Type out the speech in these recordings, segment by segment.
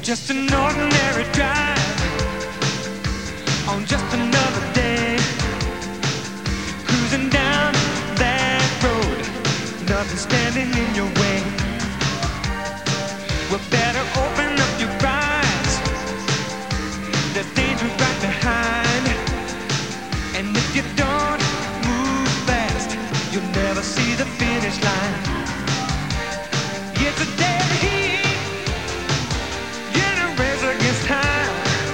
Just an ordinary drive on just another day, cruising down that road, nothing standing in your way. Well, better open up your eyes, there's danger right behind, and if you don't move fast, you'll never see the finish line. Yeah, it's a dead heat, you're in a race against time.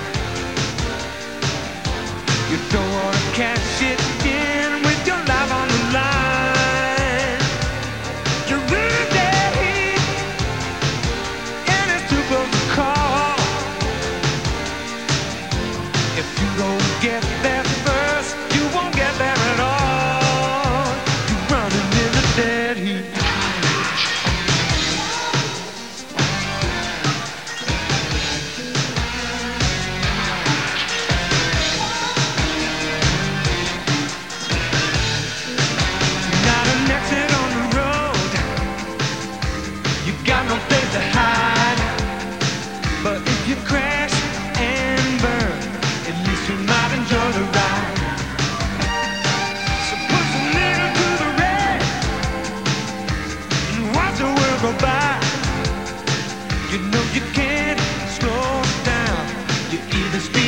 You don't wanna cash it in with your life on the line. You're in a dead heat, and it's too close to call. If you don't get there first, you won't get there at all. You're running in the dead heat. Not an exit on the road, you got no place to hide. But if you crash and burn, at least you might enjoy the ride. So push a little to the right and watch the world go by. You know you can't slow down, you either speed